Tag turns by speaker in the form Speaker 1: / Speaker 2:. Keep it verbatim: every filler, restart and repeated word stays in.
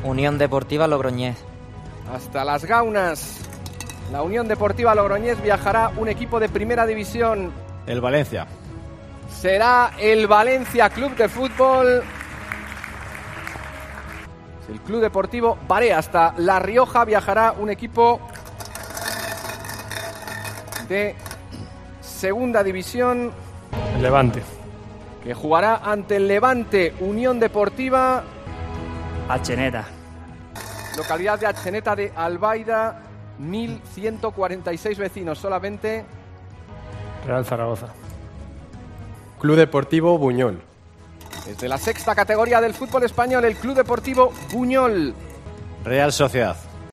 Speaker 1: Unión Deportiva Logroñés.
Speaker 2: Hasta Las Gaunas. La Unión Deportiva Logroñés viajará un equipo de primera división.
Speaker 3: El Valencia.
Speaker 2: Será el Valencia Club de Fútbol. El Club Deportivo Barea. Hasta La Rioja viajará un equipo de segunda división.
Speaker 4: El Levante.
Speaker 2: Que jugará ante el Levante Unión Deportiva
Speaker 5: Acheneta.
Speaker 2: Localidad de Acheneta de Albaida, mil ciento cuarenta y seis vecinos solamente.
Speaker 4: Real Zaragoza.
Speaker 6: Club Deportivo Buñol.
Speaker 2: Desde la sexta categoría del fútbol español, el Club Deportivo Buñol.
Speaker 3: Real Sociedad.